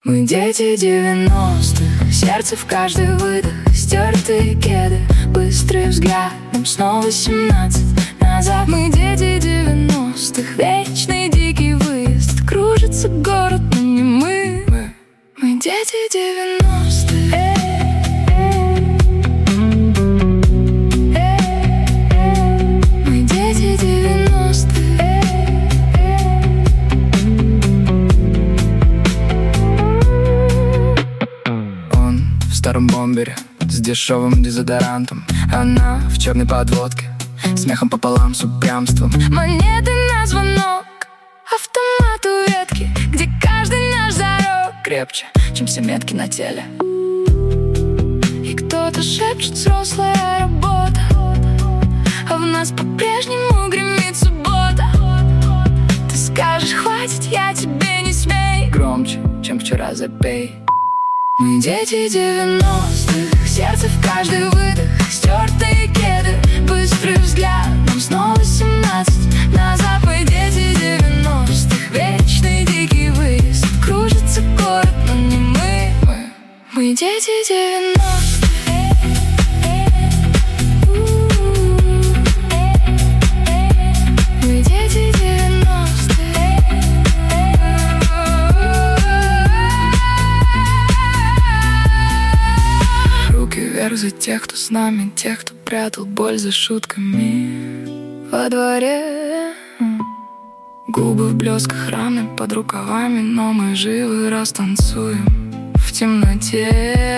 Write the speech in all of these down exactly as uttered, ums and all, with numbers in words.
Мы дети девяностых, сердце в каждый выдох, стертые кеды, быстрый взгляд, нам снова семнадцать назад. Мы дети девяностых, вечный дикий выезд, кружится город, но не мы. Мы, мы дети девяностых. Мы дети девяностых. В старом бомбере с дешевым дезодорантом, она в черной подводке, смехом пополам с упрямством. Монеты на звонок, автомат у ветки, где каждый наш зарок крепче, чем все метки на теле. И кто-то шепчет: взрослая работа, а в нас по-прежнему гремит суббота. Ты скажешь: хватит, я тебе не смей, громче, чем вчера запей. Мы дети девяностых, сердце в каждый выдох, стертые кеды, быстрый взгляд, нам снова семнадцать назад. Мы дети девяностых, вечный дикий выезд, кружится город, но не мы. Мы, мы дети девяностых. Мы дети девяностых. Вверх за тех, кто с нами, тех, кто прятал боль за шутками во дворе. Губы в блесках, раны под рукавами, но мы живы, раз танцуем в темноте.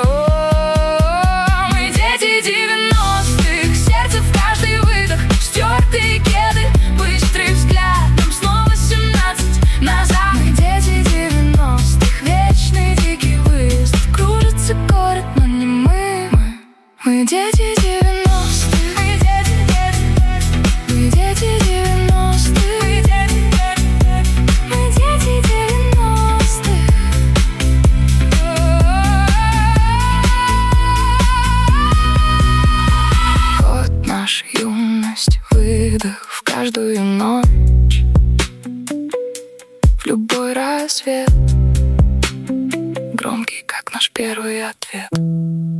О, мы дети девяностых, сердце в каждый выдох, стертые кеды, быстрый взгляд, нам снова семнадцать назад. Мы дети девяностых, вечный дикий выезд, кружится город, но не мы. Мы дети девяностых. Мы дети, мы дети девяностых. Мы дети девяностых. Вот наша юность, выдох в каждую ночь, в любой рассвет, громкий, как наш первый ответ.